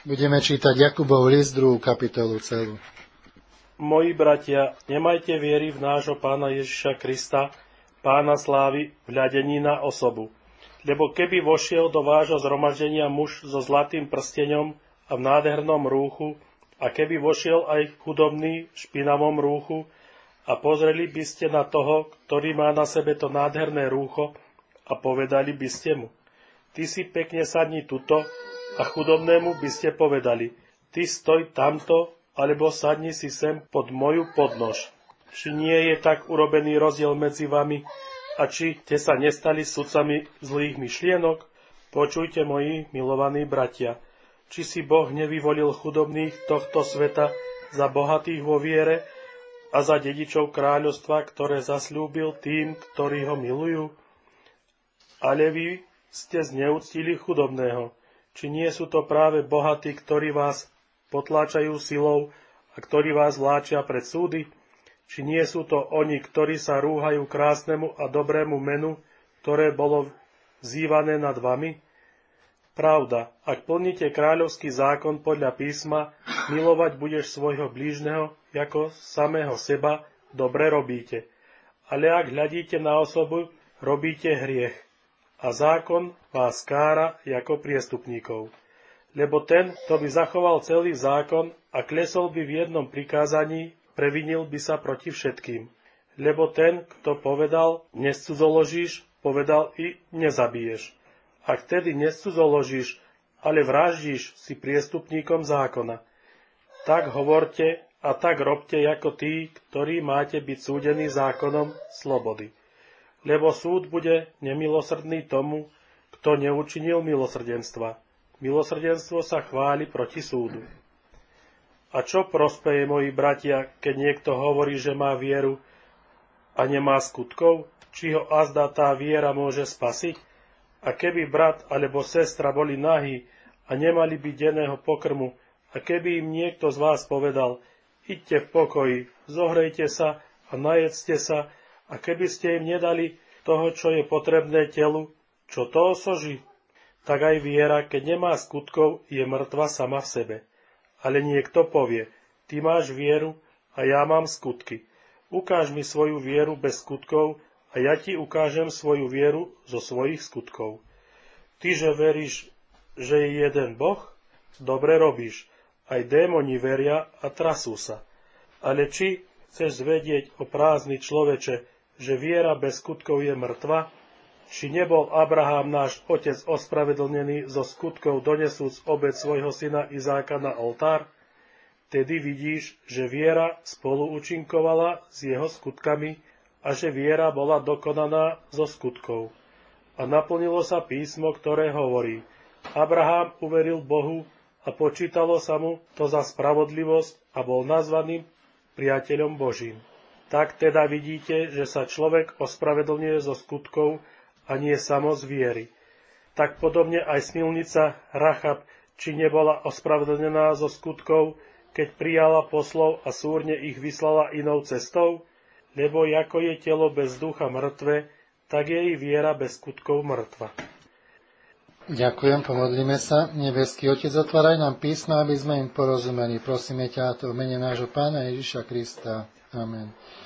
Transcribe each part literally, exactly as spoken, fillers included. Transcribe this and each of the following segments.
Budeme čítať Jakubov list, druhú kapitolu celú. Moji bratia, nemajte viery v nášho Pána Ježiša Krista, Pána slávy, vľadení na osobu. Lebo keby vošiel do vášho zhromaždenia muž so zlatým prsteňom a v nádhernom rúchu, a keby vošiel aj chudobný v špinavom rúchu, a pozreli by ste na toho, ktorý má na sebe to nádherné rúcho, a povedali by ste mu: Ty si pekne sadni tuto, a chudobnému by ste povedali: Ty stoj tamto, alebo sadni si sem pod moju podnož. Či nie je tak urobený rozdiel medzi vami, a či ste sa nestali sudcami zlých myšlienok? Počujte, moji milovaní bratia, či si Boh nevyvolil chudobných tohto sveta za bohatých vo viere a za dedičov kráľovstva, ktoré zasľúbil tým, ktorí ho milujú? Ale vy ste zneúctili chudobného. Či nie sú to práve bohatí, ktorí vás potláčajú silou a ktorí vás vláčia pred súdy? Či nie sú to oni, ktorí sa rúhajú krásnemu a dobrému menu, ktoré bolo vzývané nad vami? Pravda, ak plníte kráľovský zákon podľa písma, milovať budeš svojho blížneho ako samého seba, dobre robíte. Ale ak hľadíte na osobu, robíte hriech. A zákon vás kára ako priestupníkov. Lebo ten, kto by zachoval celý zákon a klesol by v jednom prikázaní, previnil by sa proti všetkým. Lebo ten, kto povedal, nescudzoložíš, povedal i nezabiješ. Ak tedy nescudzoložíš, ale vraždíš, si priestupníkom zákona. Tak hovorte a tak robte ako tí, ktorí máte byť súdení zákonom slobody. Lebo súd bude nemilosrdný tomu, kto neučinil milosrdenstva. Milosrdenstvo sa chváli proti súdu. A čo prospeje, moji bratia, keď niekto hovorí, že má vieru a nemá skutkov? Či ho azda tá viera môže spasiť? A keby brat alebo sestra boli nahí a nemali by denného pokrmu, a keby im niekto z vás povedal: Idte v pokoji, zohrejte sa a najedzte sa, a keby ste im nedali toho, čo je potrebné telu, čo to osoží? Tak aj viera, keď nemá skutkov, je mŕtva sama v sebe. Ale niekto povie: Ty máš vieru a ja mám skutky. Ukáž mi svoju vieru bez skutkov a ja ti ukážem svoju vieru zo svojich skutkov. Ty, že veríš, že je jeden Boh? Dobre robíš. Aj démoni veria a trasú sa. Ale či chceš zvedieť, o prázdny človeče, že viera bez skutkov je mŕtva? Či nebol Abraham náš otec ospravedlnený zo skutkov, donesúc obeť svojho syna Izáka na oltár? Tedy vidíš, že viera spolu účinkovala s jeho skutkami a že viera bola dokonaná zo skutkov. A naplnilo sa písmo, ktoré hovorí: Abraham uveril Bohu a počítalo sa mu to za spravodlivosť a bol nazvaný priateľom Božím. Tak teda vidíte, že sa človek ospravedlňuje zo skutkov a nie samo z viery. Tak podobne aj smilnica Rachab, či nebola ospravedlnená zo skutkov, keď prijala poslov a súrne ich vyslala inou cestou? Lebo ako je telo bez ducha mŕtve, tak je i viera bez skutkov mŕtva. Ďakujem, pomodlíme sa. Nebeský Otec, otváraj nám písma, aby sme im porozumeli. Prosíme ťa to v mene nášho Pána Ježiša Krista. Amen.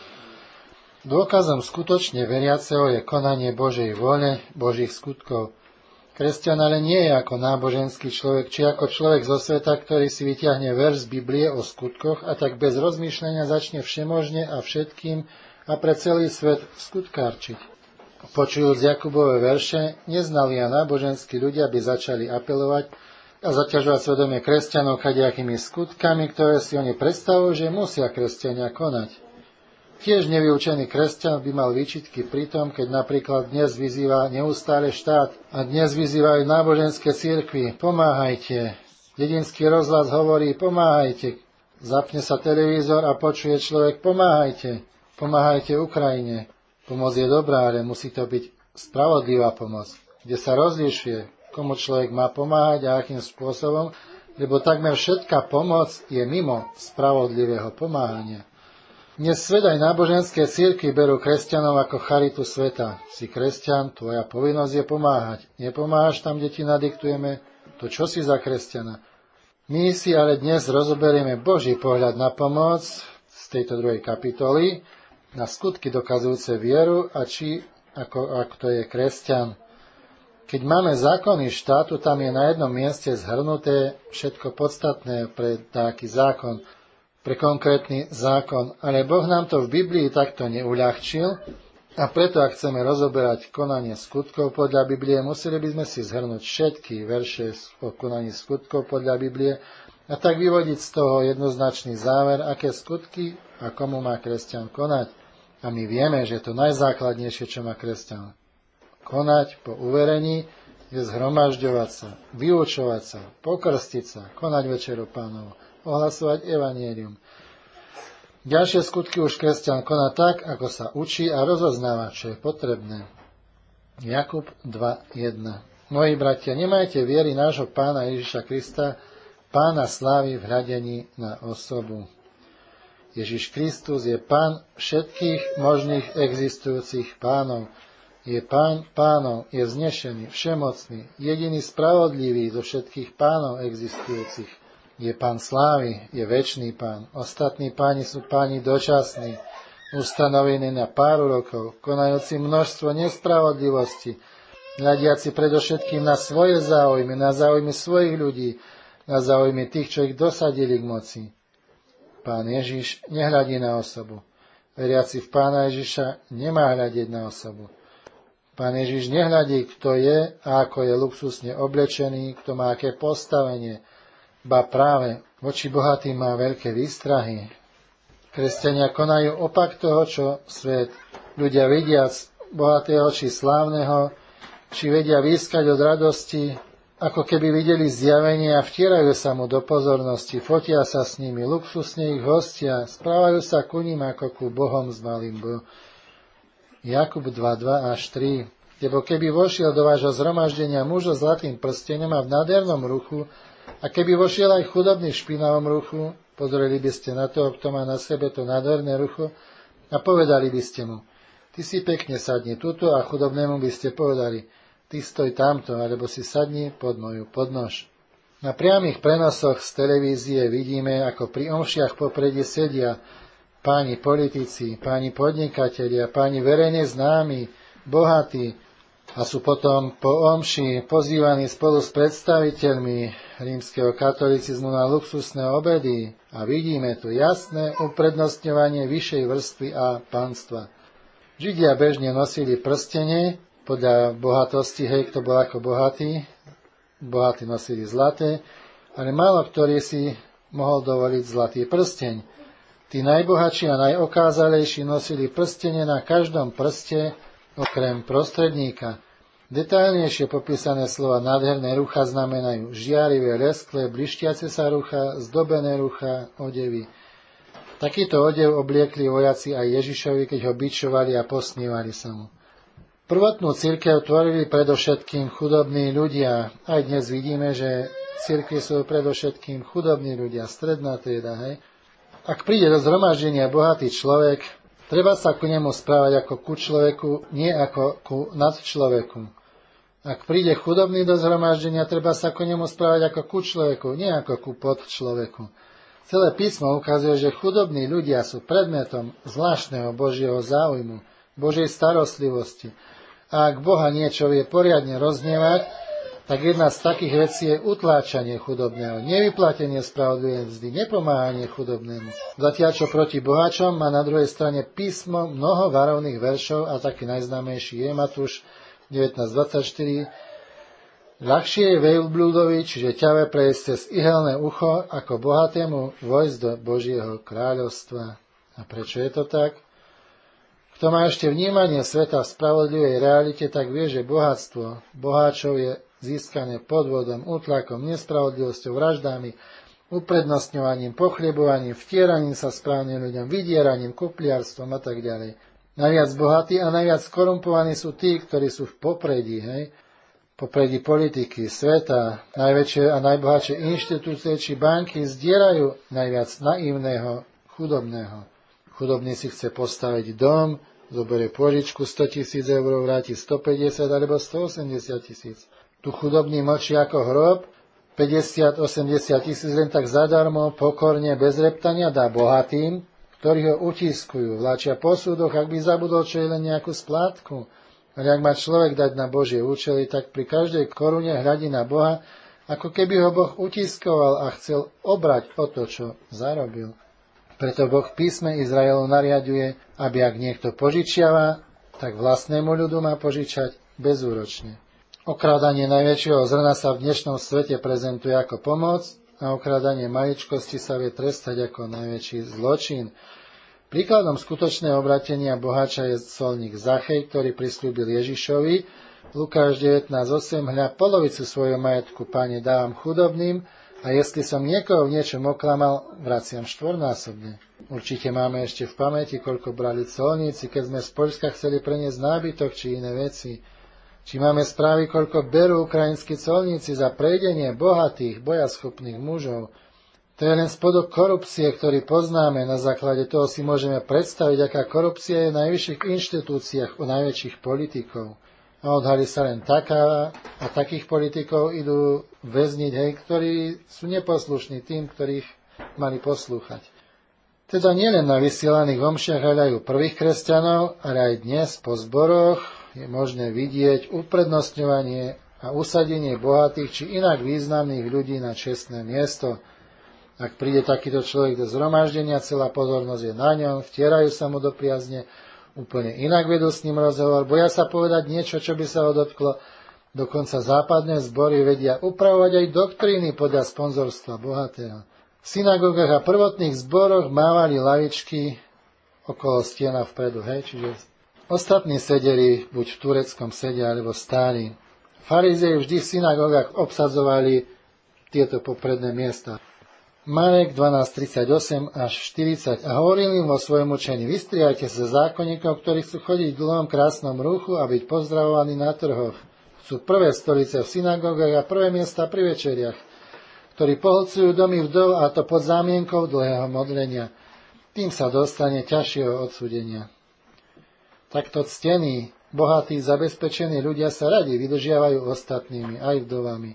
Dôkazom skutočne veriaceho je konanie Božej vôle, Božích skutkov. Kresťan ale nie je ako náboženský človek, či ako človek zo sveta, ktorý si vyťahne verš z Biblie o skutkoch a tak bez rozmýšľania začne všemožne a všetkým a pre celý svet skutkárčiť. Počujúc Jakubove verše, neznali a náboženskí ľudia by začali apelovať a zaťažovať svedomie kresťanov kadejakými skutkami, ktoré si oni predstavujú, že musia kresťania konať. Tiež nevyučený kresťan by mal výčitky pri tom, keď napríklad dnes vyzýva neustále štát a dnes vyzývajú náboženské cirkvi: pomáhajte. Dedinský rozhlas hovorí: pomáhajte. Zapne sa televízor a počuje človek: pomáhajte. Pomáhajte Ukrajine. Pomoc je dobrá, ale musí to byť spravodlivá pomoc, kde sa rozlišuje, komu človek má pomáhať a akým spôsobom, lebo takmer všetká pomoc je mimo spravodlivého pomáhania. Dnes svet aj náboženské cirkvi berú kresťanov ako charitu sveta. Si kresťan, tvoja povinnosť je pomáhať. Nepomáhaš tam, kde ti nadiktujeme, to čo si za kresťana? My si ale dnes rozoberieme Boží pohľad na pomoc z tejto druhej kapitoly, na skutky dokazujúce vieru a či ako, ako to je kresťan. Keď máme zákony štátu, tam je na jednom mieste zhrnuté všetko podstatné pre taký zákon, pre konkrétny zákon. Ale Boh nám to v Biblii takto neuľahčil a preto, ak chceme rozoberať konanie skutkov podľa Biblie, museli by sme si zhrnúť všetky verše o konaní skutkov podľa Biblie a tak vyvodiť z toho jednoznačný záver, aké skutky a komu má kresťan konať. A my vieme, že to najzákladnejšie, čo má kresťan konať po uverení, je zhromažďovať sa, vyučovať sa, pokrstiť sa, konať večeru Pánovu, ohlasovať evanjelium. Ďalšie skutky už kresťan koná tak, ako sa učí a rozoznáva, čo je potrebné. Jakub dva jedna. Moji bratia, nemajte viery nášho Pána Ježiša Krista, Pána slávy v hľadení na osobu. Ježiš Kristus je Pán všetkých možných existujúcich pánov. Je Pán pánov, je vznešený, všemocný, jediný spravodlivý zo všetkých pánov existujúcich. Je Pán slávy, je večný Pán. Ostatní páni sú páni dočasní, ustanovení na pár rokov, konajúci množstvo nespravodlivosti, hľadiaci predovšetkým na svoje záujmy, na záujmy svojich ľudí, na záujmy tých, čo ich dosadili k moci. Pán Ježiš nehľadí na osobu. Veriaci v Pána Ježiša nemá hľadiť na osobu. Pán Ježiš nehľadí, kto je a ako je luxusne oblečený, kto má aké postavenie, ba práve voči bohatým má veľké výstrahy. Kresťania konajú opak toho, čo svet. Ľudia vidiac bohatého či slávneho, či vedia výskať od radosti, ako keby videli zjavenie a vtierajú sa mu do pozornosti, fotia sa s nimi, luxusne ich hostia, správajú sa ku ním ako ku bohom z malým b. Jakub dva dva až tri. Lebo keby vošiel do vášho zhromaždenia muž so zlatým prstenom a v nádhernom ruchu, a keby vošiel aj chudobný v špinavom ruchu, pozreli by ste na toho, kto má na sebe to nádherné rucho, a povedali by ste mu, ty si pekne sadni tuto, a chudobnému by ste povedali, ty stoj tamto, alebo si sadni pod moju podnož. Na priamých prenosoch z televízie vidíme, ako pri omšiach popredí sedia páni politici, páni podnikatelia, páni verejne známi, bohatí a sú potom po omši pozývaní spolu s predstaviteľmi rímskeho katolicizmu na luxusné obedy a vidíme tu jasné uprednostňovanie vyššej vrstvy a panstva. Židia bežne nosili prstenie podľa bohatosti, hej, kto bol ako bohatý, bohatí nosili zlaté, ale málo ktorý si mohol dovoliť zlatý prsteň. Tí najbohatší a najokázalejší nosili prstenie na každom prste, okrem prostredníka. Detailnejšie popísané slova nádherné rucha znamenajú žiarivé, lesklé, blištiace sa rucha, zdobené rucha, odevy. Takýto odev obliekli vojaci aj Ježišovi, keď ho bičovali a posmívali sa mu. Prvotnú cirkev tvorili predovšetkým chudobní ľudia. Aj dnes vidíme, že cirkvi sú predovšetkým chudobní ľudia, stredná trieda, hej. Ak príde do zhromaždenia bohatý človek, treba sa ku nemu správať ako ku človeku, nie ako ku nadčloveku. Ak príde chudobný do zhromaždenia, treba sa ku nemu správať ako ku človeku, nie ako ku podčloveku. Celé písmo ukazuje, že chudobní ľudia sú predmetom zvláštneho Božieho záujmu, Božej starostlivosti. A ak Boha niečo vie poriadne rozhnevať, tak jedna z takých vecí je utláčanie chudobného, nevyplatenie spravodlivej mzdy, nepomáhanie chudobnému. Zatiaľ, čo proti boháčom má na druhej strane písmo mnoho varovných veršov a taký najznámejší je Matúš devätnásť dvadsaťštyri. Ľahšie je veľblúdovi, čiže ťave prejsť cez ihelné ucho, ako bohatému vojsť do Božieho kráľovstva. A prečo je to tak? Kto má ešte vnímanie sveta v spravodlivej realite, tak vie, že bohatstvo boháčov je získané podvodom, útlakom, nespravodlivosťou, vraždami, uprednostňovaním, pochlebovaním, vtieraním sa správnym ľuďom, vydieraním, kupliarstvom a tak ďalej. Najviac bohatí a najviac skorumpovaní sú tí, ktorí sú v popredí, hej? Popredí politiky, sveta, najväčšie a najbohatšie inštitúcie či banky zdierajú najviac naivného, chudobného. Chudobný si chce postaviť dom, zoberie pôžičku sto tisíc eur, vráti stopäťdesiat alebo stoosemdesiat tisíc. Tu chudobný mlčí ako hrob päťdesiat osemdesiat tisíc len tak zadarmo, pokorne, bez reptania dá bohatým, ktorí ho utiskujú, vláčia po súdoch, ak by zabudol, čo je len nejakú splátku. Ale ak má človek dať na Božie účely, tak pri každej korune hľadí na Boha, ako keby ho Boh utiskoval a chcel obrať o to, čo zarobil. Preto Boh v písme Izraelu nariaduje, aby ak niekto požičiava, tak vlastnému ľudu má požičať bezúročne. Okrádanie najväčšieho zrna sa v dnešnom svete prezentuje ako pomoc a okrádanie maličkosti sa vie trestať ako najväčší zločin. Príkladom skutočného obratenia boháča je colník Zachej, ktorý prisľúbil Ježišovi Lukáš devätnásť osem, hľa polovicu svojho majetku, Pane, dávam chudobným a jestli som niekoho v niečom oklamal, vraciam štvornásobne. Určite máme ešte v pamäti, koľko brali colníci, keď sme z Poľska chceli preniesť nábytok či iné veci. Či máme správy, koľko berú ukrajinskí colníci za prejdenie bohatých, bojaschopných mužov. To je len spodok korupcie, ktorý poznáme. Na základe toho si môžeme predstaviť, aká korupcia je v najvyšších inštitúciách u najväčších politikov. A odhalí sa len taká, a takých politikov idú väzniť, hej, ktorí sú neposlušní tým, ktorých mali poslúchať. Teda nielen na vysielaných omšiach hľadajú prvých kresťanov, ale aj dnes po zboroch je možné vidieť uprednostňovanie a usadenie bohatých či inak významných ľudí na čestné miesto. Ak príde takýto človek do zhromaždenia, celá pozornosť je na ňom, vtierajú sa mu do priazne, úplne inak vedú s ním rozhovor, boja sa povedať niečo, čo by sa ho dotklo. Dokonca západné zbory vedia upravovať aj doktríny podľa sponzorstva bohatého. V synagógach a prvotných zboroch mávali lavičky okolo stiena vpredu, hej, čiže ostatní sedeli buď v tureckom sede, alebo stáli. Farizei vždy v synagógach obsadzovali tieto popredné miesta. Marek dvanásť tridsaťosem až štyridsať a hovoril im vo svojom učení: vystriajte sa zákonníkov, ktorí chcú chodiť v dlhom krásnom ruchu a byť pozdravovaní na trhoch. Sú prvé stolice v synagógach a prvé miesta pri večeriach, ktorí pohlcujú domy vdov, a to pod zámienkou dlhého modlenia. Tým sa dostane ťažšieho odsúdenia. Takto ctení, bohatí, zabezpečení ľudia sa radi vydržiavajú ostatnými, aj vdovami.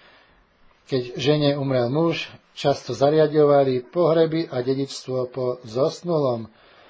Keď žene umrel muž, často zariadovali pohreby a dedičstvo po zosnulom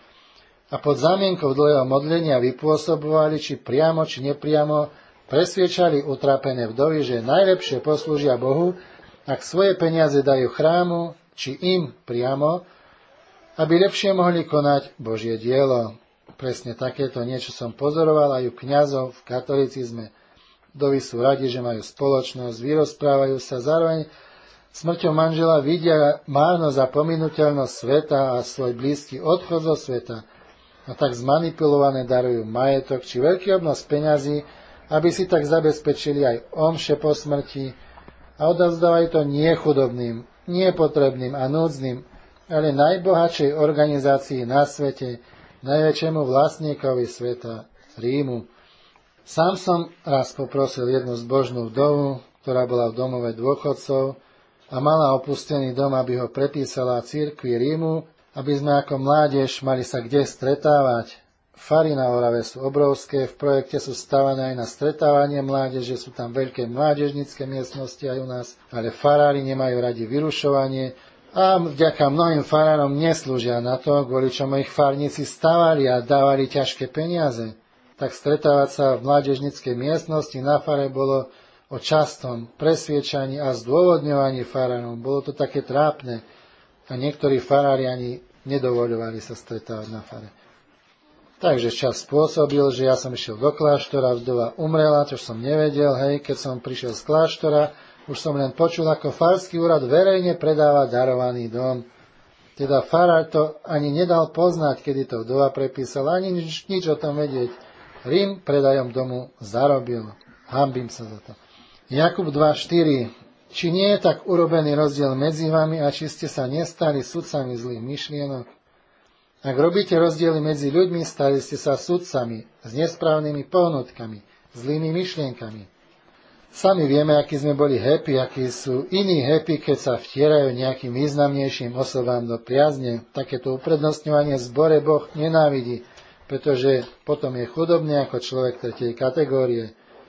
a pod zámienkou dlhého modlenia vypôsobovali, či priamo, či nepriamo, presviečali utrapené vdovy, že najlepšie poslúžia Bohu, ak svoje peniaze dajú chrámu, či im priamo, aby lepšie mohli konať Božie dielo. Presne takéto niečo som pozoroval aj u kňazov v katolicizme. Vdovy sú radi, že majú spoločnosť, vyrozprávajú sa, zároveň smrťou manžela vidia márnosť a pominuteľnosť sveta a svoj blízky odchod zo sveta. A tak zmanipulované darujú majetok či veľký obnos peňazí, aby si tak zabezpečili aj omše po smrti, a odovzdávajú to nie chudobným, nie potrebným a núdznym, ale najbohatšej organizácii na svete, najväčšiemu vlastníkovi sveta, Rímu. Sám som raz poprosil jednu zbožnú vdovu, ktorá bola v domove dôchodcov a mala opustený dom, aby ho prepísala cirkvi Rímu, aby sme ako mládež mali sa kde stretávať. Fary na Orave sú obrovské, v projekte sú stavané aj na stretávanie mládeže, sú tam veľké mládežnícke miestnosti aj u nás, ale farári nemajú radi vyrušovanie a vďaka mnohým farárom neslúžia na to, kvôli čomu ich farníci stavali a dávali ťažké peniaze. Tak stretávať sa v mládežníckej miestnosti na fare bolo o častom presviečaní a zdôvodňovaní farárov. Bolo to také trápne a niektorí farári ani nedovoľovali sa stretávať na fare. Takže čas spôsobil, že ja som išiel do kláštora, vdova umrela, čo som nevedel, hej, keď som prišiel z kláštora, už som len počul, ako farský úrad verejne predáva darovaný dom. Teda farár to ani nedal poznať, kedy to vdova prepísala, ani nič, nič o tom vedieť. Rím predajom domu zarobil. Hanbím sa za to. Jakub dva štyri. Či nie je tak urobený rozdiel medzi vami a či ste sa nestali sudcami zlých myšlienok? Ak robíte rozdiely medzi ľuďmi, stali ste sa sudcami s nesprávnymi pohnutkami, zlými myšlienkami. Sami vieme, akí sme boli happy, akí sú iní happy, keď sa vtierajú nejakým významnejším osobám do priazne. Takéto uprednostňovanie v zbore Boh nenávidí, pretože potom je chudobný ako človek tretej kategórie.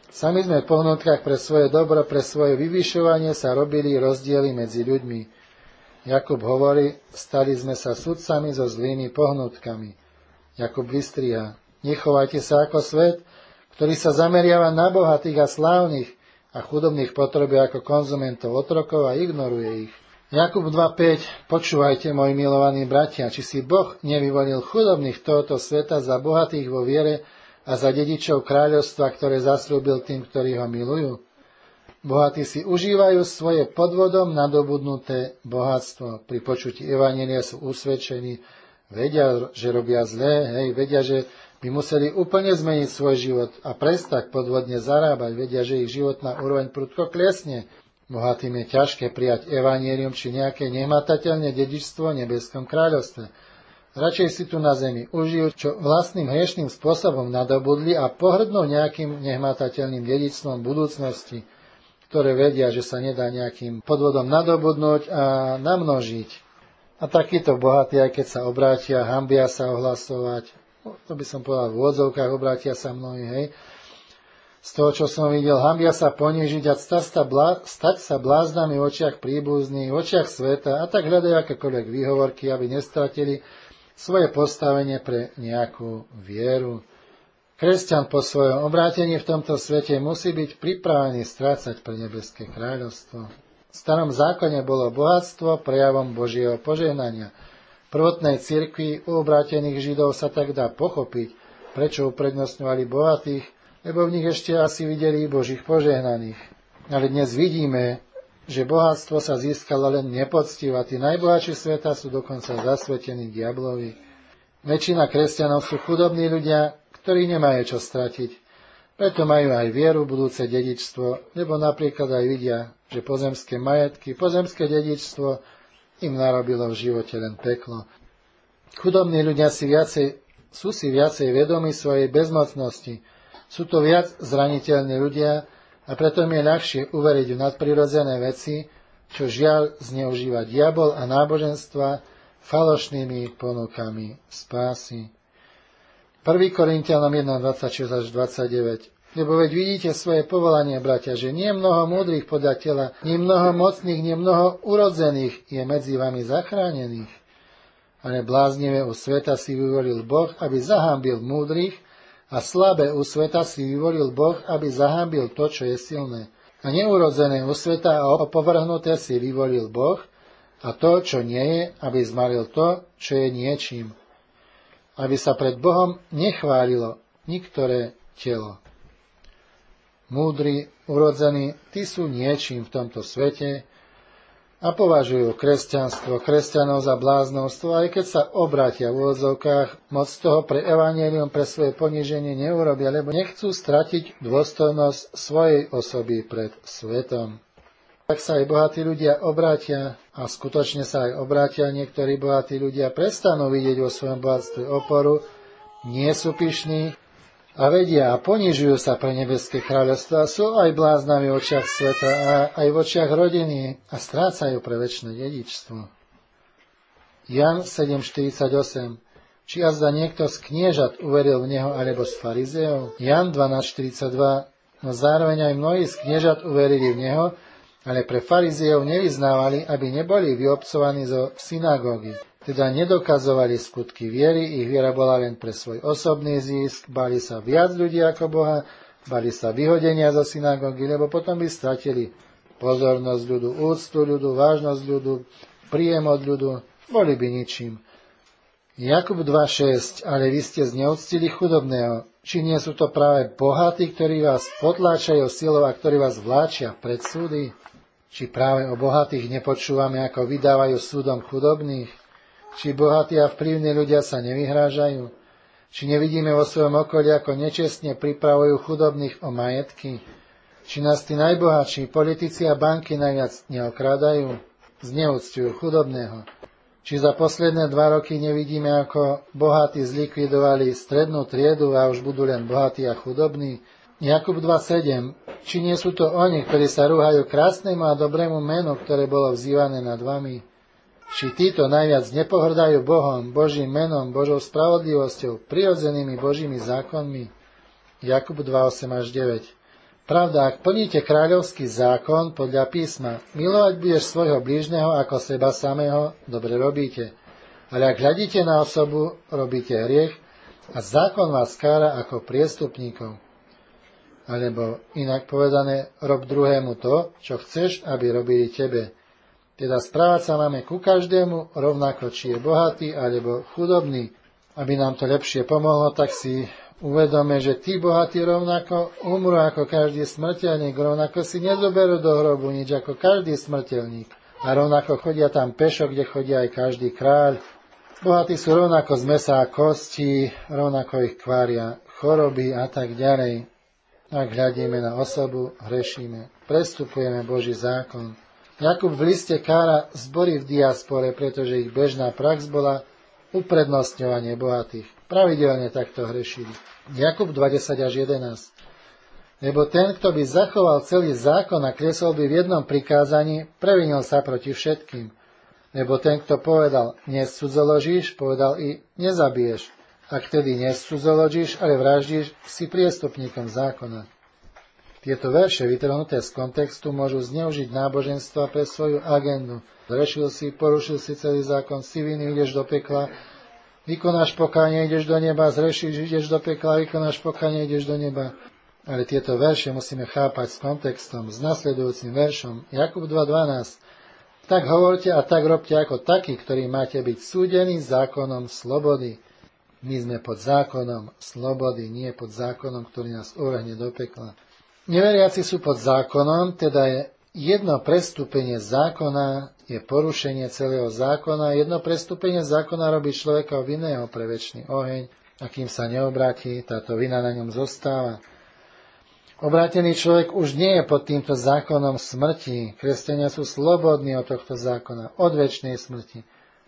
Sami sme v pohnutkách pre svoje dobro, pre svoje vyvyšovanie sa robili rozdiely medzi ľuďmi. Jakub hovorí, stali sme sa sudcami so zlými pohnutkami. Jakub vystriha, nechovajte sa ako svet, ktorý sa zameriava na bohatých a slávnych a chudobných potrebuje ako konzumentov otrokov a ignoruje ich. Jakub dva päť, počúvajte, moji milovaní bratia, či si Boh nevyvolil chudobných tohoto sveta za bohatých vo viere a za dedičov kráľovstva, ktoré zasľúbil tým, ktorí ho milujú? Bohatí si užívajú svoje podvodom nadobudnuté bohatstvo. Pri počutí evanjelia sú usvedčení, vedia, že robia zlé, hej, vedia, že by museli úplne zmeniť svoj život a prestať podvodne zarábať, vedia, že ich životná úroveň prudko klesne. Bohatým je ťažké prijať evanjelium či nejaké nehmatateľné dedičstvo v nebeskom kráľovstve. Radšej si tu na zemi užijú, čo vlastným hriešným spôsobom nadobudli a pohrdnú nejakým nehmatateľným dedičstvom budúcnosti, ktoré vedia, že sa nedá nejakým podvodom nadobudnúť a namnožiť. A takíto bohatí, aj keď sa obrátia, hanbia sa ohlasovať, to by som povedal v odzovkách, obrátia sa mnohí, hej, z toho, čo som videl, hanbia sa ponížiť a stať sa, blá, stať sa bláznami v očiach príbuzných, v očiach sveta a tak hľadajú akékoľvek výhovorky, aby nestratili svoje postavenie pre nejakú vieru. Kresťan po svojom obrátení v tomto svete musí byť pripravený strácať pre nebeské kráľovstvo. V starom zákone bolo bohatstvo prejavom Božieho požehnania. V prvotnej cirkvi u obrátených Židov sa tak dá pochopiť, prečo uprednostňovali bohatých, lebo v nich ešte asi videli Božích požehnaných. Ale dnes vidíme, že bohatstvo sa získalo len nepoctivo a tí najbohatší sveta sú dokonca zasvetení diablovi. Väčšina kresťanov sú chudobní ľudia, ktorí nemajú čo stratiť. Preto majú aj vieru v budúce dedičstvo, lebo napríklad aj vidia, že pozemské majetky, pozemské dedičstvo im narobilo v živote len peklo. Chudobní ľudia si viacej, sú si viacej vedomi svojej bezmocnosti. Sú to viac zraniteľní ľudia a preto im je ľahšie uveriť v nadprirodzené veci, čo žiaľ zneužíva diabol a náboženstva falošnými ponukami spásy. prvý Korinťanom jeden dvadsaťšesť až dvadsaťdeväť. Lebo veď vidíte svoje povolanie, bratia, že nie mnoho múdrych podľa tela, nie mnoho mocných, nie mnoho urodzených je medzi vami zachránených. Ale bláznivé u sveta si vyvolil Boh, aby zahambil múdrych, a slabé u sveta si vyvolil Boh, aby zahambil to, čo je silné. A neurodzené u sveta a opovrhnuté si vyvolil Boh, a to, čo nie je, aby zmaril to, čo je niečím. Aby sa pred Bohom nechválilo niektoré telo. Múdri, urodzení, tí sú niečím v tomto svete a považujú kresťanstvo, kresťanov za bláznovstvo, aj keď sa obrátia v úvodzovkách, moc toho pre evanjelium, pre svoje poníženie neurobia, lebo nechcú stratiť dôstojnosť svojej osoby pred svetom. Ak sa aj bohatí ľudia obrátia, a skutočne sa aj obrátia, niektorí bohatí ľudia prestanú vidieť vo svojom bohatstve oporu, nie sú pyšní a vedia a ponižujú sa pre nebeské kráľovstvo a sú aj bláznami v očiach sveta a aj v očiach rodiny a strácajú pre večné dedičstvo. Jan sedem štyridsaťosem. Či azda niekto z kniežat uveril v neho alebo z farizeov? Jan dvanásť štyridsaťdva. No zároveň aj mnohí z kniežat uverili v neho, ale pre farizeov nevyznávali, aby neboli vyobcovaní zo synagógy. Teda nedokazovali skutky viery, ich viera bola len pre svoj osobný zisk, bali sa viac ľudí ako Boha, bali sa vyhodenia zo synagógy, lebo potom by stratili pozornosť ľudu, úctu ľudu, vážnosť ľudu, príjem od ľudu, boli by ničím. Jakub dva šesť. Ale vy ste zneúctili chudobného. Či nie sú to práve bohatí, ktorí vás potláčajú silou a ktorí vás vláčia pred súdy? Či práve o bohatých nepočúvame, ako vydávajú súdom chudobných? Či bohatí a vplyvní ľudia sa nevyhrážajú? Či nevidíme vo svojom okolí, ako nečestne pripravujú chudobných o majetky? Či nás tí najbohatší politici a banky najviac neokrádajú? Zneúcťujú chudobného? Či za posledné dva roky nevidíme, ako bohatí zlikvidovali strednú triedu a už budú len bohatí a chudobní? Jakub dva sedem. Či nie sú to oni, ktorí sa rúhajú krásnemu a dobrému menu, ktoré bolo vzývané nad vami? Či títo najviac nepohrdajú Bohom, Božím menom, Božou spravodlivosťou, prirodzenými Božími zákonmi? Jakub dva osem až deväť. Pravda, ak plníte kráľovský zákon podľa písma, milovať budeš svojho blížneho ako seba samého, dobre robíte. Ale ak hľadíte na osobu, robíte hriech a zákon vás kára ako priestupníkov. Alebo inak povedané, rob druhému to, čo chceš, aby robili tebe. Teda správať sa máme ku každému, rovnako či je bohatý alebo chudobný. Aby nám to lepšie pomohlo, tak si uvedome, že tí bohatí rovnako umrú ako každý smrteľník, rovnako si nezoberú do hrobu nič ako každý smrteľník. A rovnako chodia tam pešo, kde chodia aj každý kráľ. Bohatí sú rovnako z mesa a kosti, rovnako ich kvária choroby a tak ďalej. Ak hľadíme na osobu, hrešíme, prestupujeme Boží zákon. Jakub v liste kára zbory v diaspore, pretože ich bežná prax bola uprednostňovanie bohatých. Pravidelne takto hrešili. Jakub dvadsať až jedenásť. Lebo ten, kto by zachoval celý zákon a kresol by v jednom prikázaní, previnil sa proti všetkým. Lebo ten, kto povedal, nescudzoložíš, povedal i nezabiješ. Ak tedy nescudzoložíš, ale vraždíš, si priestupníkom zákona. Tieto verše, vytrhnuté z kontextu, môžu zneužiť náboženstva pre svoju agendu. Zrešil si, porušil si celý zákon, si vinný, ideš do pekla, vykonáš pokánie, ideš do neba, zrešíš, ideš do pekla, vykonáš pokánie, ideš do neba. Ale tieto verše musíme chápať s kontextom, s nasledujúcim veršom. Jakub dva dvanásť. Tak hovorte a tak robte ako takí, ktorí máte byť súdení zákonom slobody. My sme pod zákonom slobody, nie pod zákonom, ktorý nás uvrhne do pekla. Neveriaci sú pod zákonom, teda je jedno prestúpenie zákona je porušenie celého zákona. Jedno prestúpenie zákona robí človeka vinného pre večný oheň, a kým sa neobráti, táto vina na ňom zostáva. Obrátený človek už nie je pod týmto zákonom smrti. Kresťania sú slobodní od tohto zákona, od večnej smrti.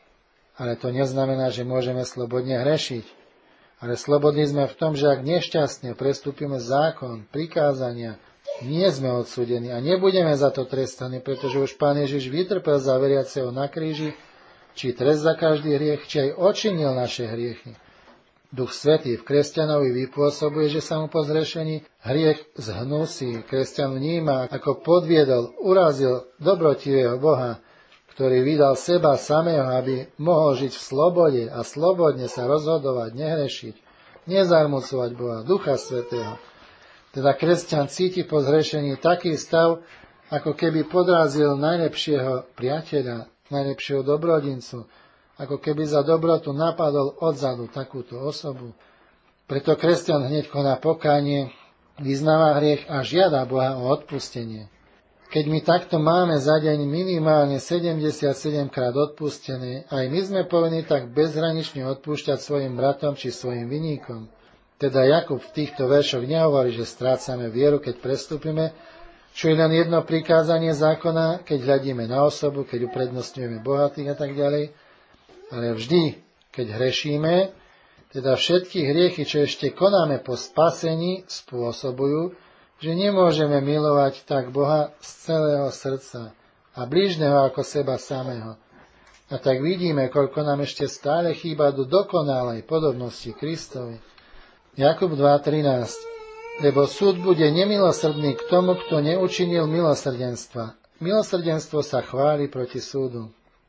Ale to neznamená, že môžeme slobodne hrešiť. Ale slobodní sme v tom, že ak nešťastne prestúpime zákon, prikázania, nie sme odsúdení a nebudeme za to trestaní, pretože už Pán Ježiš vytrpel za veriaceho na kríži, či trest za každý hriech, či aj odčinil naše hriechy. Duch Svätý v kresťanovi vypôsobuje, že sa mu po zrešení hriech zhnusí. Kresťan vníma, ako podviedol, urazil dobrotivého Boha, ktorý vydal seba samého, aby mohol žiť v slobode a slobodne sa rozhodovať, nehrešiť, nezarmucovať Boha, Ducha Svätého. Teda kresťan cíti po zhrešení taký stav, ako keby podrazil najlepšieho priateľa, najlepšieho dobrodincu, ako keby za dobrotu napadol odzadu takúto osobu. Preto kresťan hneď koná pokánie, vyznáva hriech a žiada Boha o odpustenie. Keď my takto máme za deň minimálne sedemdesiatsedem krát odpustené, aj my sme povinní tak bezhranične odpúšťať svojim bratom či svojim viníkom. Teda Jakub v týchto veršoch nehovorí, že strácame vieru, keď prestúpime, čo je len jedno prikázanie zákona, keď hľadíme na osobu, keď uprednostňujeme bohatých a tak ďalej, ale vždy, keď hrešíme, teda všetky hriechy, čo ešte konáme po spasení, spôsobujú, že nemôžeme milovať tak Boha z celého srdca a blížneho ako seba samého. A tak vidíme, koľko nám ešte stále chýba do dokonalej podobnosti Kristovi. Jakub dva trinásť. Lebo súd bude nemilosrdný k tomu, kto neučinil milosrdenstva. Milosrdenstvo sa chváli proti súdu.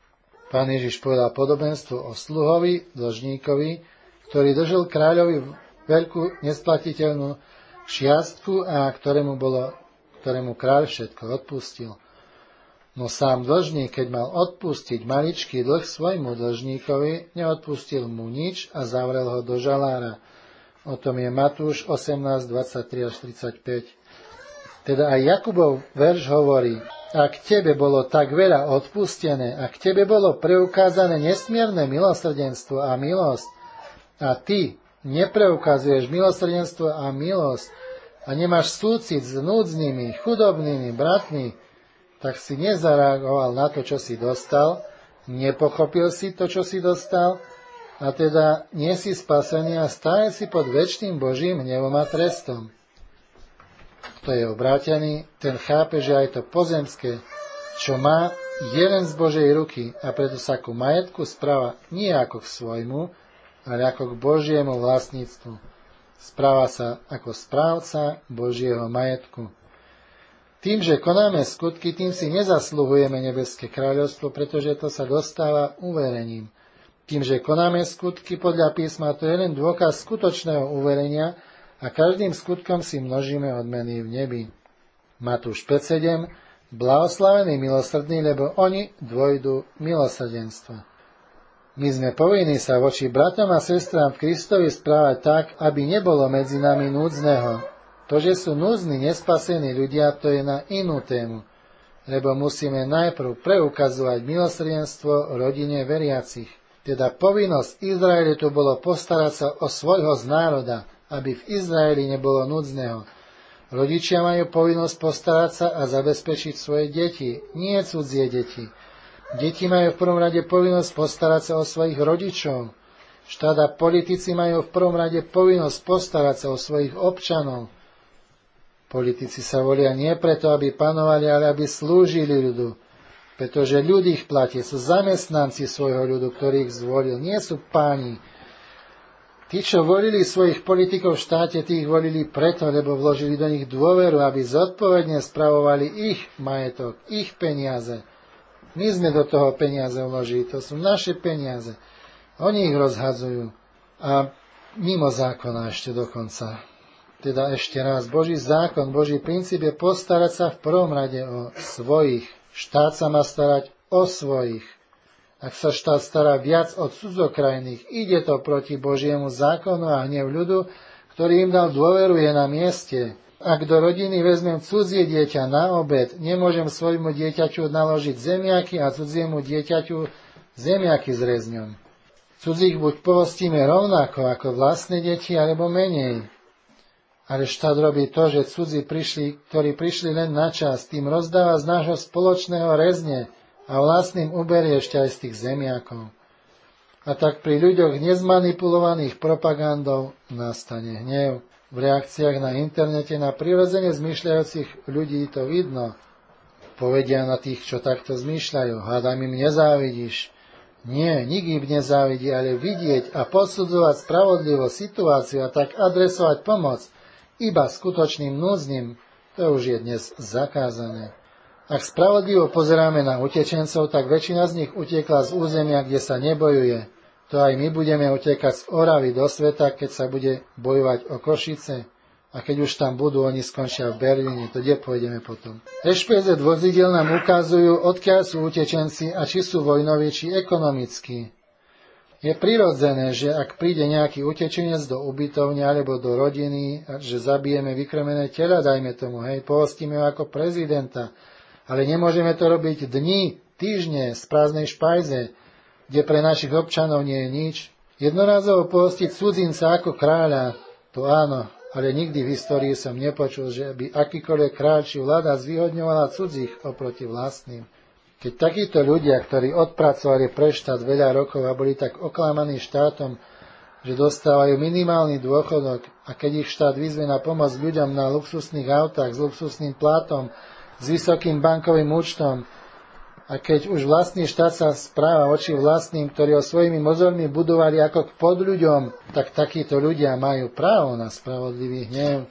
Pán Ježiš povedal podobenstvo o sluhovi, dlžníkovi, ktorý držal kráľovi veľkú nesplatiteľnú čiastku a ktorému, bolo, ktorému kráľ všetko odpustil. No sám dlžník, keď mal odpustiť maličký dlh svojmu dlžníkovi, neodpustil mu nič a zavrel ho do žalára. O tom je Matúš osemnásť dvadsaťtri až tridsaťpäť. Teda aj Jakubov verš hovorí, ak tebe bolo tak veľa odpustené, ak tebe bolo preukázané nesmierne milosrdenstvo a milosť, a ty nepreukazuješ milosrdenstvo a milosť a nemáš súcit s núdznymi, chudobnými bratmi, tak si nezareagoval na to, čo si dostal, nepochopil si to, čo si dostal, a teda nie si spasený a stále si pod večným Božím hnevom a trestom. Kto je obrátený, ten chápe, že aj to pozemské, čo má, je len z Božej ruky a preto sa ku majetku správa nie ako k svojmu, ale ako k Božiemu vlastníctvu. Správa sa ako správca Božieho majetku. Tým, že konáme skutky, tým si nezasluhujeme nebeské kráľovstvo, pretože to sa dostáva uverením. Tým, že konáme skutky podľa písma, to je len dôkaz skutočného uverenia a každým skutkom si množíme odmeny v nebi. Matúš päť sedem. Blahoslavení milosrdní, lebo oni dôjdu milosrdenstva. My sme povinní sa voči bratom a sestrám v Kristovi správať tak, aby nebolo medzi nami núdzneho. To, že sú núdzni, nespasení ľudia, to je na inú tému, lebo musíme najprv preukazovať milosrdenstvo rodine veriacich. Teda povinnosť Izraelitu bolo postarať sa o svojho z národa, aby v Izraeli nebolo núdzneho. Rodičia majú povinnosť postarať sa a zabezpečiť svoje deti, nie cudzie deti. Deti majú v prvom rade povinnosť postarať sa o svojich rodičov. Štát a politici majú v prvom rade povinnosť postarať sa o svojich občanov. Politici sa volia nie preto, aby panovali, ale aby slúžili ľudu. Pretože ľud ich platí, sú zamestnanci svojho ľudu, ktorý ich zvolil, nie sú páni. Tí, čo volili svojich politikov v štáte, tí ich volili preto, lebo vložili do nich dôveru, aby zodpovedne spravovali ich majetok, ich peniaze. My sme do toho peniaze vložili, to sú naše peniaze. Oni ich rozhadzujú. A mimo zákona ešte dokonca. Teda ešte raz, Boží zákon, Boží princíp je postarať sa v prvom rade o svojich. Štát sa má starať o svojich. Ak sa štát stará viac o cudzokrajných, ide to proti Božiemu zákonu a hnev ľudu, ktorý im dal dôveru, je na mieste. Ak do rodiny vezmem cudzie dieťa na obed, nemôžem svojmu dieťaťu naložiť zemiaky a cudziemu dieťaťu zemiaky s rezňom. Cudzích buď pohostíme rovnako ako vlastné deti, alebo menej. Ale štát robí to, že cudzí prišli, ktorí prišli len na čas, tým rozdáva z nášho spoločného rezne a vlastným uberie ešte aj z tých zemiakov. A tak pri ľuďoch nezmanipulovaných propagandou nastane hnev. V reakciách na internete na prirodzene zmýšľajúcich ľudí to vidno. Povedia na tých, čo takto zmýšľajú, hádam im nezávidíš. Nie, nik im nezávidí, ale vidieť a posudzovať spravodlivo situáciu a tak adresovať pomoc iba skutočným núdznym, to už je dnes zakázané. Ak spravodlivo pozeráme na utečencov, tak väčšina z nich utiekla z územia, kde sa nebojuje. To aj my budeme utekať z Oravy do sveta, keď sa bude bojovať o Košice. A keď už tam budú, oni skončia v Berlíne. To kde pôjdeme potom? eš pé zet vozidel nám ukazujú, odkiaľ sú utečenci a či sú vojnoví, či ekonomickí. Je prirodzené, že ak príde nejaký utečenec do ubytovne alebo do rodiny, že zabijeme vykrmené tela, dajme tomu, hej, pohostíme ho ako prezidenta, ale nemôžeme to robiť dni, týždne z prázdnej špajze, kde pre našich občanov nie je nič. Jednorazovo pohostiť cudzinca ako kráľa, to áno, ale nikdy v histórii som nepočul, že by akýkoľvek kráľ či vláda zvýhodňovala cudzích oproti vlastným. Keď takíto ľudia, ktorí odpracovali pre štát veľa rokov a boli tak oklamaní štátom, že dostávajú minimálny dôchodok a keď ich štát vyzve na pomoc ľuďom na luxusných autách s luxusným platom, s vysokým bankovým účtom a keď už vlastný štát sa správa voči vlastným, ktorí ho svojimi mozormi budovali ako k podľuďom, tak takíto ľudia majú právo na spravodlivý hnev.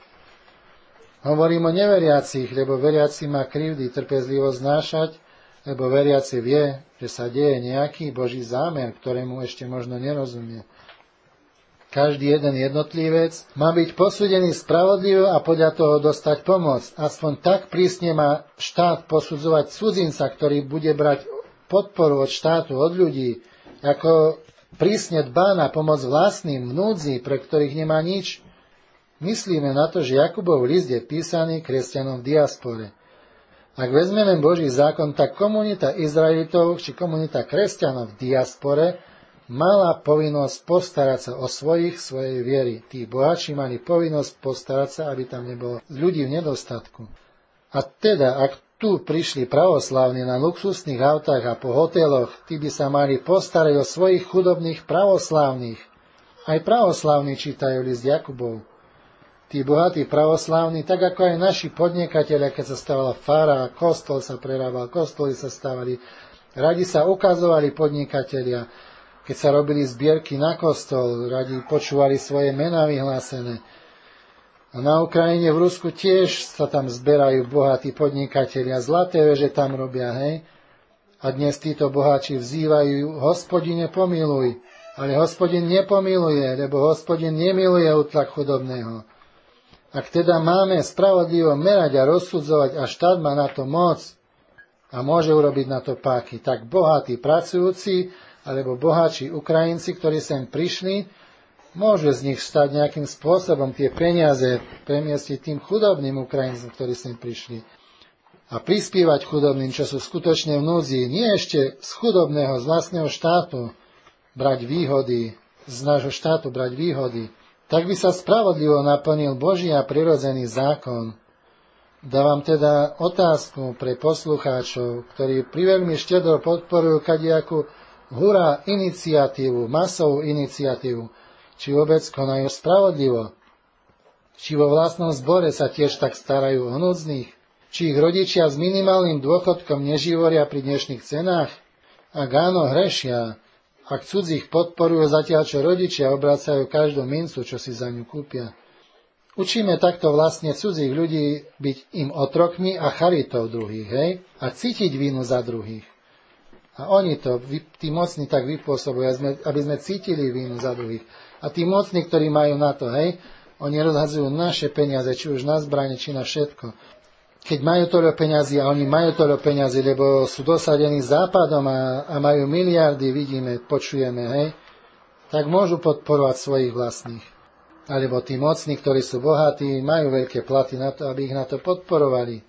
Hovorím o neveriacich, lebo veriaci má krivdy trpezlivo znášať, lebo veriaci vie, že sa deje nejaký Boží zámer, ktorému ešte možno nerozumie. Každý jeden jednotlivec má byť posúdený spravodlivo a podľa toho dostať pomoc. Aspoň tak prísne má štát posudzovať cudzinca, ktorý bude brať podporu od štátu, od ľudí, ako prísne dbá na pomoc vlastným v núdzi, pre ktorých nemá nič. Myslíme na to, že Jakubov list je písaný kresťanom v diaspore. Ak vezmeme Boží zákon, tak komunita Izraelitov či komunita kresťanov v diaspore mala povinnosť postarať sa o svojich, svojej viery. Tí bohatší mali povinnosť postarať sa, aby tam nebolo ľudí v nedostatku. A teda, ak tu prišli pravoslávni na luxusných autách a po hoteloch, tí by sa mali postarať o svojich chudobných pravoslávnych. Aj pravoslávni čítajú list Jakubov. Tí bohatí pravoslávni, tak ako aj naši podnikatelia, keď sa stávala fara, kostol sa prerábal, kostoly sa stávali, radi sa ukazovali podnikatelia, keď sa robili zbierky na kostol, radi počúvali svoje mená vyhlásené. A na Ukrajine, v Rusku tiež sa tam zberajú bohatí podnikatelia, zlaté veže tam robia, hej. A dnes títo boháči vzývajú, Hospodine, pomiluj. Ale Hospodin nepomiluje, lebo Hospodin nemiluje útlak chudobného. Ak teda máme spravodlivo merať a rozsudzovať a štát má na to moc a môže urobiť na to páky, tak bohatí pracujúci alebo boháči Ukrajinci, ktorí sem prišli, môže z nich stať nejakým spôsobom tie peniaze premiestiť tým chudobným Ukrajincom, ktorí sem prišli. A prispievať chudobným, čo sú skutočne v núdzi, nie ešte z chudobného, z vlastného štátu brať výhody, z nášho štátu brať výhody, tak by sa spravodlivo naplnil Boží a prirodzený zákon. Dávam teda otázku pre poslucháčov, ktorí priveľmi štedro podporujú kadiaku hurá iniciatívu, masovú iniciatívu, či vôbec konajú spravodlivo, či vo vlastnom zbore sa tiež tak starajú o núdznych, či ich rodičia s minimálnym dôchodkom neživoria pri dnešných cenách. Ak áno, hrešia, ak cudzích podporujú zatiaľ, čo rodičia obracajú každú mincu, čo si za ňu kúpia. Učíme takto vlastne cudzích ľudí byť im otrokmi a charitou druhých, hej? A cítiť vinu za druhých. A oni to, tí mocní tak vypôsobujú, aby sme cítili vinu za druhých. A tí mocní, ktorí majú na to, hej, oni rozhadzujú naše peniaze, či už na zbrane, či na všetko. Keď majú toľko peniazy, a oni majú toľko peniazy, lebo sú dosadení západom a, a majú miliardy, vidíme, počujeme, hej, tak môžu podporovať svojich vlastných. Alebo tí mocní, ktorí sú bohatí, majú veľké platy na to, aby ich na to podporovali.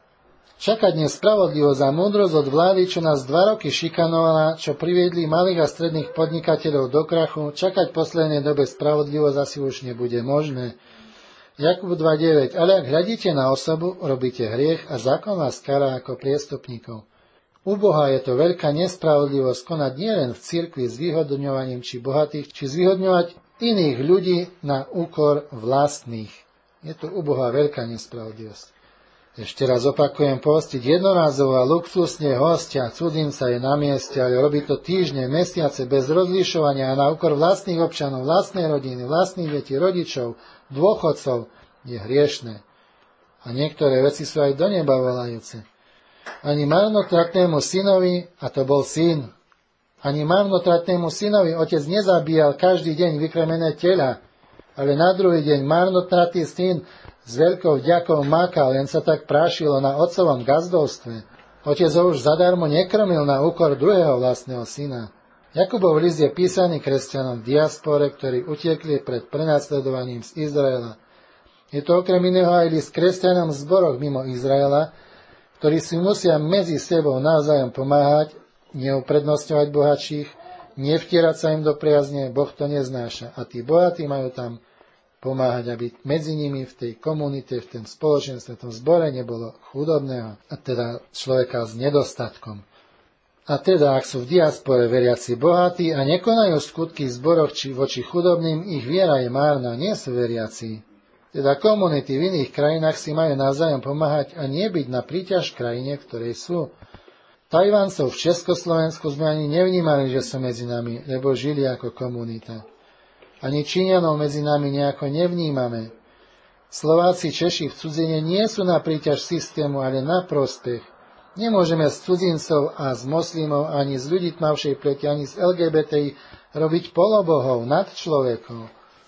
Čakať nespravodlivosť a múdrosť od vlády, čo nás dva roky šikanovala, čo priviedli malých a stredných podnikateľov do krachu, čakať v poslednej dobe spravodlivosť asi už nebude možné. Jakub dva deväť. Ale ak hľadíte na osobu, robíte hriech a zákon vás kará ako priestupníkov. U Boha je to veľká nespravodlivosť konať nielen v cirkvi s vyhodňovaním či bohatých, či zvýhodňovať iných ľudí na úkor vlastných. Je to u Boha veľká nespravodlivosť. Ešte raz opakujem, postiť jednorázovo a luxusne hostia cudzinca je na mieste, ale robiť to týždne, mesiace bez rozlišovania a na úkor vlastných občanov, vlastnej rodiny, vlastných detí, rodičov, dôchodcov je hriešne. A niektoré veci sú aj do neba volajúce. Ani marnotratnému synovi, a to bol syn, ani marnotratnému synovi otec nezabíjal každý deň vykremené tela, ale na druhý deň marnotratný syn s veľkou vďakou máka, len sa tak prášilo na otcovom gazdovstve. Otec ho už zadarmo nekrmil na úkor druhého vlastného syna. Jakubov list je písaný kresťanom v diaspore, ktorí utiekli pred prenasledovaním z Izraela. Je to okrem iného aj list kresťanom v zboroch mimo Izraela, ktorí si musia medzi sebou navzájom pomáhať, neuprednostňovať bohatších, nevtierať sa im do priazne, Boh to neznáša. A tí bohatí majú tam pomáhať, aby medzi nimi v tej komunite, v tom spoločenstve, v tom zbore nebolo chudobného, a teda človeka s nedostatkom. A teda, ak sú v diaspore veriaci bohatí a nekonajú skutky v zboroch či voči chudobným, ich viera je márna, nie sú veriaci. Teda komunity v iných krajinách si majú navzájom pomáhať a nie byť na príťaž krajine, v ktorej sú. Tajvancov v Československu sme ani nevnímali, že sú medzi nami, lebo žili ako komunita. Ani Číňanov medzi nami nejako nevnímame. Slováci, Češi v cudzine nie sú na príťaž systému, ale na prospech. Nemôžeme z cudzincov a z moslimov, ani z ľudí tmavšej pleti, ani z el gé bé té í robiť polobohov nad človekov.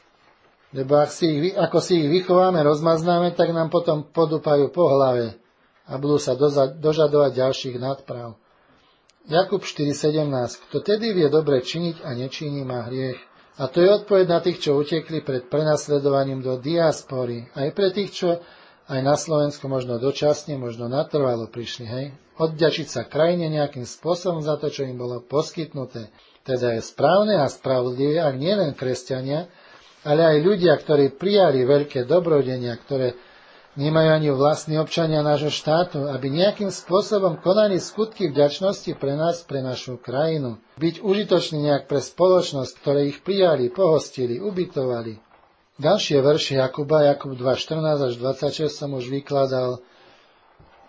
Lebo ak si ich, ako si ich vychováme, rozmaznáme, tak nám potom podúpajú po hlave a budú sa doza, dožadovať ďalších nadpráv. Jakub štyri sedemnásť. Kto tedy vie dobre činiť a nečiní, má hriech. A to je odpoveď na tých, čo utekli pred prenasledovaním do diaspory. Aj pre tých, čo aj na Slovensku možno dočasne, možno natrvalo prišli, hej. Odďačiť sa krajine nejakým spôsobom za to, čo im bolo poskytnuté. Teda je správne a spravodlivé, ak nie len kresťania, ale aj ľudia, ktorí prijali veľké dobrodenia, ktoré nemajú ani vlastní občania nášho štátu, aby nejakým spôsobom konali skutky vďačnosti pre nás, pre našu krajinu. Byť užitočný nejak pre spoločnosť, ktoré ich prijali, pohostili, ubytovali. Ďalšie verše Jakuba, Jakub dva štrnásť až dvadsaťšesť som už vykladal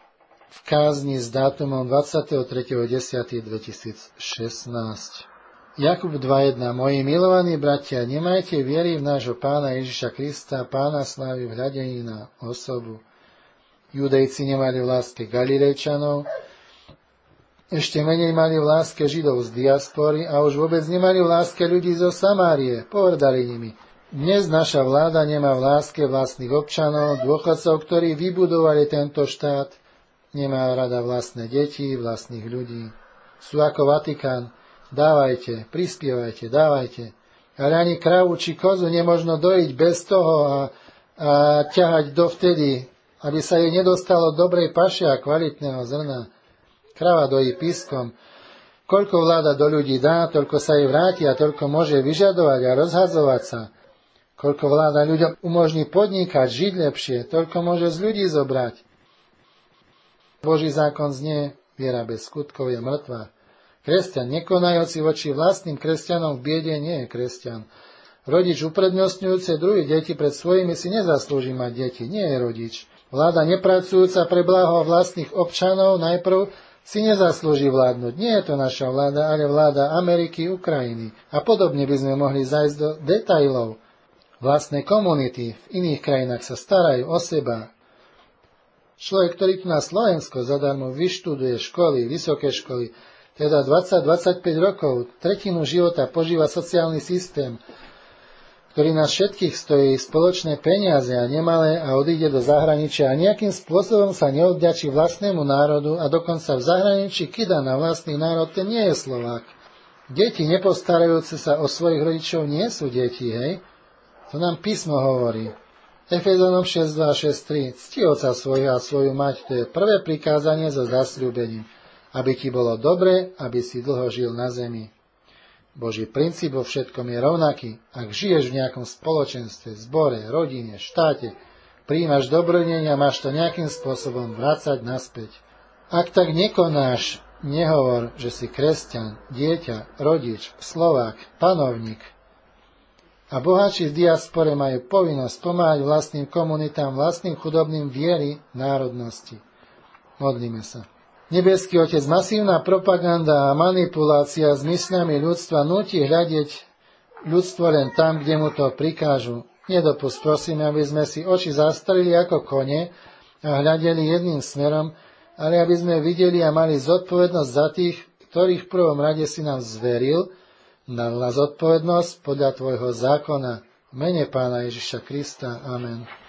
v kázni s dátumom dvadsiateho tretieho októbra dvetisícšestnásť. Jakub dva jedna. Moji milovaní bratia, nemajte viery v nášho Pána Ježiša Krista, Pána slávy v hľadení na osobu. Judejci nemali v láske Galilejčanov, ešte menej mali v láske Židov z diaspory a už vôbec nemali v láske ľudí zo Samárie, pohrdali nimi. Dnes naša vláda nemá v láske vlastných občanov, dôchodcov, ktorí vybudovali tento štát, nemá rada vlastné deti, vlastných ľudí. Sú ako Vatikán. Dávajte, prispievajte, dávajte. Ale ani kravu či kozu nemožno dojiť bez toho a, a ťahať dovtedy, aby sa jej nedostalo dobrej paše a kvalitného zrna. Krava dojí pískom. Koľko vláda do ľudí dá, toľko sa jej vráti a toľko môže vyžadovať a rozhadzovať sa. Koľko vláda ľuďom umožní podnikať, žiť lepšie, toľko môže z ľudí zobrať. Boží zákon znie, viera bez skutkov je mŕtva. Kresťan, nekonajúci voči vlastným kresťanom v biede, nie je kresťan. Rodič uprednostňujúce druhých detí pred svojimi si nezaslúži mať deti, nie je rodič. Vláda nepracujúca pre blaho vlastných občanov najprv si nezaslúži vládnuť. Nie je to naša vláda, ale vláda Ameriky, Ukrajiny. A podobne by sme mohli zájsť do detailov. Vlastné komunity v iných krajinách sa starajú o seba. Človek, ktorý tu na Slovensko zadarmo vyštuduje školy, vysoké školy, teda dvadsať až dvadsaťpäť rokov, tretinu života požíva sociálny systém, ktorý nás všetkých stojí spoločné peniaze a nemalé a odíde do zahraničia a nejakým spôsobom sa neodďačí vlastnému národu a dokonca v zahraničí kida na vlastný národ, ten nie je Slovák. Deti nepostarajúce sa o svojich rodičov nie sú deti, hej? To nám písmo hovorí. Efezanom šesť dva a šesť tri. Cti otca svojho a svoju mať, to je prvé prikázanie so zasľúbením, aby ti bolo dobre, aby si dlho žil na zemi. Boží princíp vo všetkom je rovnaký. Ak žiješ v nejakom spoločenstve, zbore, rodine, štáte, prijímaš dobrodenia, máš to nejakým spôsobom vrácať naspäť. Ak tak nekonáš, nehovor, že si kresťan, dieťa, rodič, Slovák, panovník. A boháči v diaspore majú povinnosť pomáhať vlastným komunitám, vlastným chudobným viery, národnosti. Modlíme sa. Nebeský Otec, masívna propaganda a manipulácia s mysľami ľudstva núti hľadiť ľudstvo len tam, kde mu to prikážu. Nedopusť, prosím, aby sme si oči zastreli ako kone a hľadeli jedným smerom, ale aby sme videli a mali zodpovednosť za tých, ktorých v prvom rade si nám zveril, dal na zodpovednosť podľa tvojho zákona. V mene Pána Ježiša Krista. Amen.